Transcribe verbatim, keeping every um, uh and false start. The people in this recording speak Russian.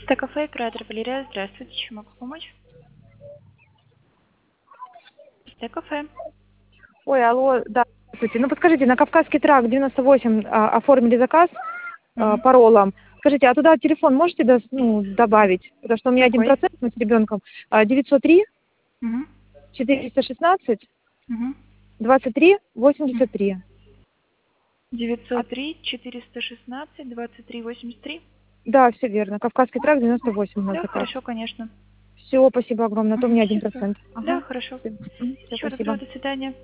Т-кафе, оператор Валерия. Здравствуйте, чем могу помочь? Т-кафе. Ой, алло, да, здравствуйте. Ну, подскажите, на Кавказский тракт девяносто восемь а, оформили заказ а, Мгм. паролом. Скажите, а туда телефон можете дос- ну, добавить? Потому что у меня один Какой? процент, мы с ребенком. А, девятьсот три Мгм. четыреста шестнадцать Мгм. двадцать три Мгм. восемьдесят три. А, девятьсот три четыреста шестнадцать двадцать три восемьдесят три. да, все верно. Кавказский тракт девяносто восемь у нас Да, заказ. хорошо, конечно. Все, спасибо огромное. А то у Мгм. меня один Супер. процент. Да, Ага. хорошо. Все, Всего спасибо. доброго, до свидания.